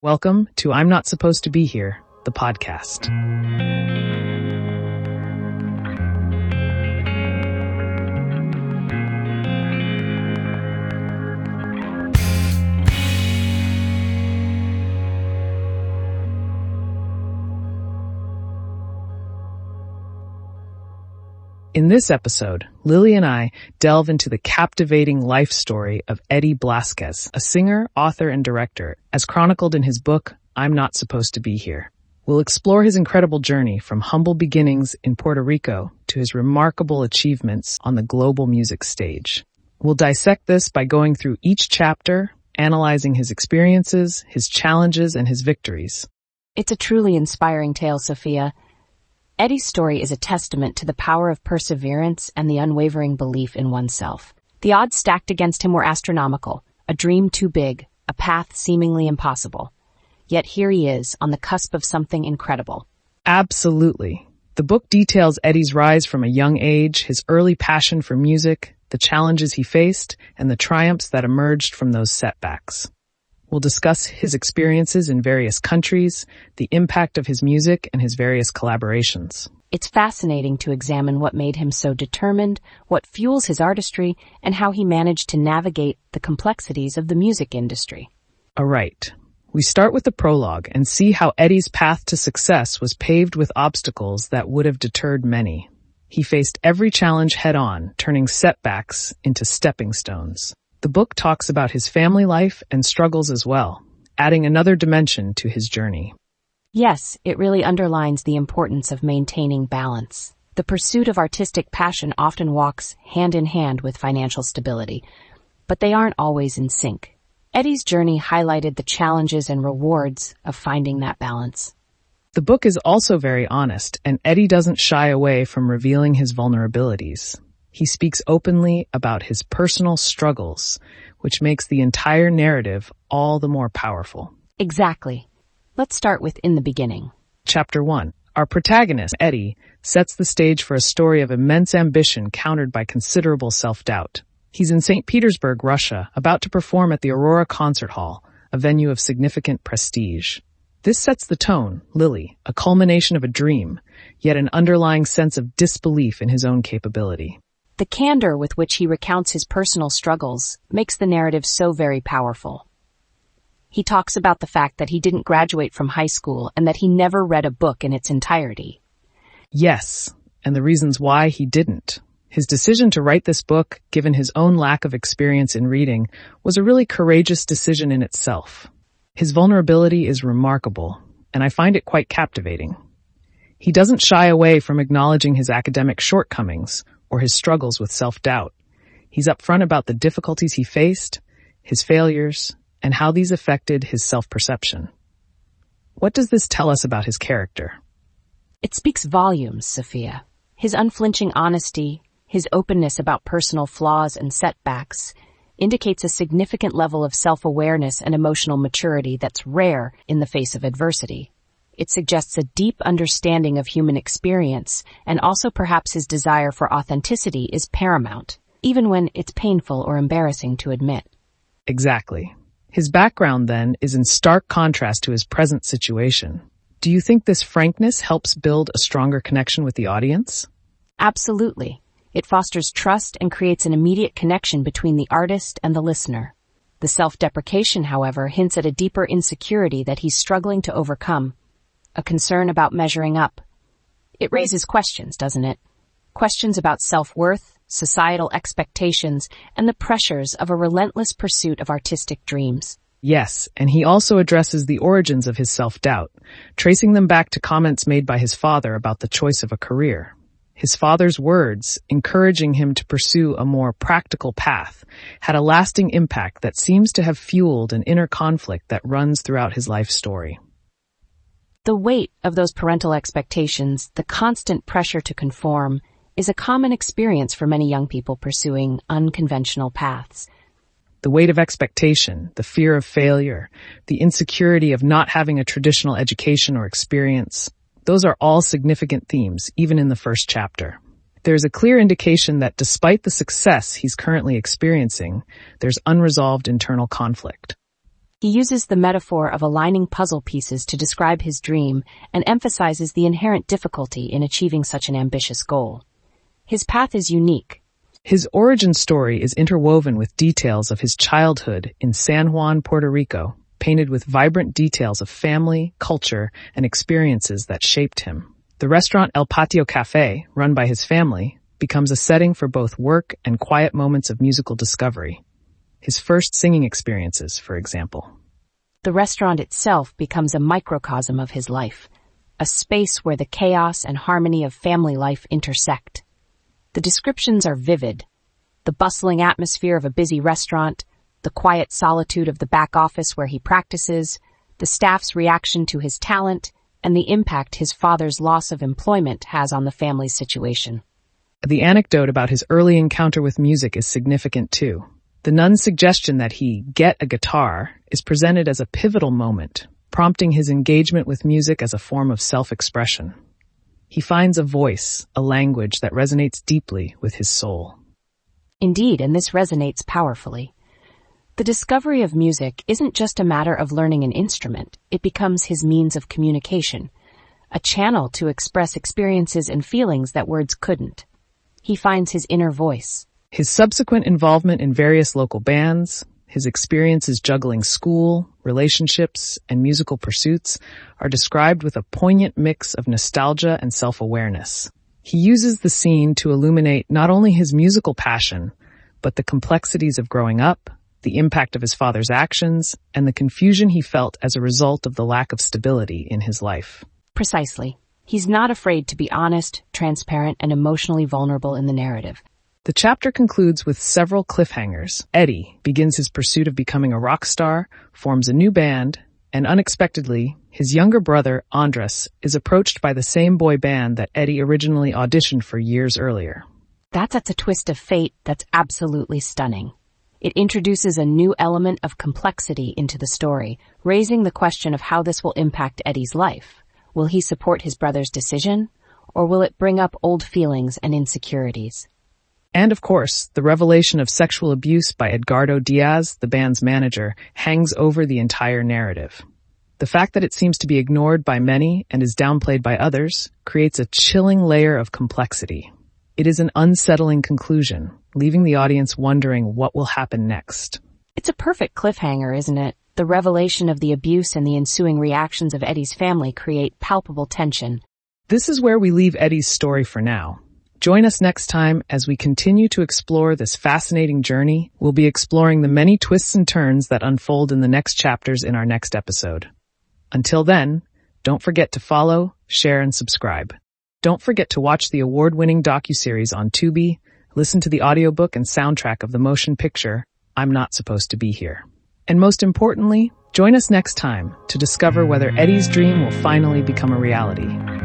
Welcome to I'm Not Supposed to Be Here, the podcast. In this episode, Lily and I delve into the captivating life story of Eddie Blasquez, a singer, author, and director, as chronicled in his book, I'm Not Supposed to Be Here. We'll explore his incredible journey from humble beginnings in Puerto Rico to his remarkable achievements on the global music stage. We'll dissect this by going through each chapter, analyzing his experiences, his challenges, and his victories. It's a truly inspiring tale, Sophia. Eddie's story is a testament to the power of perseverance and the unwavering belief in oneself. The odds stacked against him were astronomical, a dream too big, a path seemingly impossible. Yet here he is, on the cusp of something incredible. Absolutely. The book details Eddie's rise from a young age, his early passion for music, the challenges he faced, and the triumphs that emerged from those setbacks. We'll discuss his experiences in various countries, the impact of his music, and his various collaborations. It's fascinating to examine what made him so determined, what fuels his artistry, and how he managed to navigate the complexities of the music industry. All right. We start with the prologue and see how Eddie's path to success was paved with obstacles that would have deterred many. He faced every challenge head-on, turning setbacks into stepping stones. The book talks about his family life and struggles as well, adding another dimension to his journey. Yes, it really underlines the importance of maintaining balance. The pursuit of artistic passion often walks hand in hand with financial stability, but they aren't always in sync. Eddie's journey highlighted the challenges and rewards of finding that balance. The book is also very honest, and Eddie doesn't shy away from revealing his vulnerabilities. He speaks openly about his personal struggles, which makes the entire narrative all the more powerful. Exactly. Let's start with in the beginning. Chapter 1. Our protagonist, Eddie, sets the stage for a story of immense ambition countered by considerable self-doubt. He's in St. Petersburg, Russia, about to perform at the Aurora Concert Hall, a venue of significant prestige. This sets the tone, Lily, a culmination of a dream, yet an underlying sense of disbelief in his own capability. The candor with which he recounts his personal struggles makes the narrative so very powerful. He talks about the fact that he didn't graduate from high school and that he never read a book in its entirety. Yes, and the reasons why he didn't. His decision to write this book, given his own lack of experience in reading, was a really courageous decision in itself. His vulnerability is remarkable, and I find it quite captivating. He doesn't shy away from acknowledging his academic shortcomings or his struggles with self-doubt. He's upfront about the difficulties he faced, his failures, and how these affected his self-perception. What does this tell us about his character? It speaks volumes, Sophia. His unflinching honesty, his openness about personal flaws and setbacks, indicates a significant level of self-awareness and emotional maturity that's rare in the face of adversity. It suggests a deep understanding of human experience, and also perhaps his desire for authenticity is paramount, even when it's painful or embarrassing to admit. Exactly. His background, then, is in stark contrast to his present situation. Do you think this frankness helps build a stronger connection with the audience? Absolutely. It fosters trust and creates an immediate connection between the artist and the listener. The self-deprecation, however, hints at a deeper insecurity that he's struggling to overcome, a concern about measuring up. It raises questions, doesn't it? Questions about self-worth, societal expectations, and the pressures of a relentless pursuit of artistic dreams. Yes, and he also addresses the origins of his self-doubt, tracing them back to comments made by his father about the choice of a career. His father's words, encouraging him to pursue a more practical path, had a lasting impact that seems to have fueled an inner conflict that runs throughout his life story. The weight of those parental expectations, the constant pressure to conform, is a common experience for many young people pursuing unconventional paths. The weight of expectation, the fear of failure, the insecurity of not having a traditional education or experience, those are all significant themes, even in the first chapter. There's a clear indication that despite the success he's currently experiencing, there's unresolved internal conflict. He uses the metaphor of aligning puzzle pieces to describe his dream and emphasizes the inherent difficulty in achieving such an ambitious goal. His path is unique. His origin story is interwoven with details of his childhood in San Juan, Puerto Rico, painted with vibrant details of family, culture, and experiences that shaped him. The restaurant El Patio Cafe, run by his family, becomes a setting for both work and quiet moments of musical discovery. His first singing experiences, for example. The restaurant itself becomes a microcosm of his life, a space where the chaos and harmony of family life intersect. The descriptions are vivid. The bustling atmosphere of a busy restaurant, the quiet solitude of the back office where he practices, the staff's reaction to his talent, and the impact his father's loss of employment has on the family's situation. The anecdote about his early encounter with music is significant too. The nun's suggestion that he get a guitar is presented as a pivotal moment, prompting his engagement with music as a form of self-expression. He finds a voice, a language that resonates deeply with his soul. Indeed, and this resonates powerfully. The discovery of music isn't just a matter of learning an instrument, it becomes his means of communication, a channel to express experiences and feelings that words couldn't. He finds his inner voice. His subsequent involvement in various local bands, his experiences juggling school, relationships, and musical pursuits are described with a poignant mix of nostalgia and self-awareness. He uses the scene to illuminate not only his musical passion, but the complexities of growing up, the impact of his father's actions, and the confusion he felt as a result of the lack of stability in his life. Precisely. He's not afraid to be honest, transparent, and emotionally vulnerable in the narrative. The chapter concludes with several cliffhangers. Eddie begins his pursuit of becoming a rock star, forms a new band, and unexpectedly, his younger brother, Andres, is approached by the same boy band that Eddie originally auditioned for years earlier. That's a twist of fate that's absolutely stunning. It introduces a new element of complexity into the story, raising the question of how this will impact Eddie's life. Will he support his brother's decision, or will it bring up old feelings and insecurities? And of course, the revelation of sexual abuse by Edgardo Diaz, the band's manager, hangs over the entire narrative. The fact that it seems to be ignored by many and is downplayed by others creates a chilling layer of complexity. It is an unsettling conclusion, leaving the audience wondering what will happen next. It's a perfect cliffhanger, isn't it? The revelation of the abuse and the ensuing reactions of Eddie's family create palpable tension. This is where we leave Eddie's story for now. Join us next time as we continue to explore this fascinating journey. We'll be exploring the many twists and turns that unfold in the next chapters in our next episode. Until then, don't forget to follow, share, and subscribe. Don't forget to watch the award-winning docuseries on Tubi, listen to the audiobook and soundtrack of the motion picture, I'm Not Supposed to Be Here. And most importantly, join us next time to discover whether Eddie's dream will finally become a reality.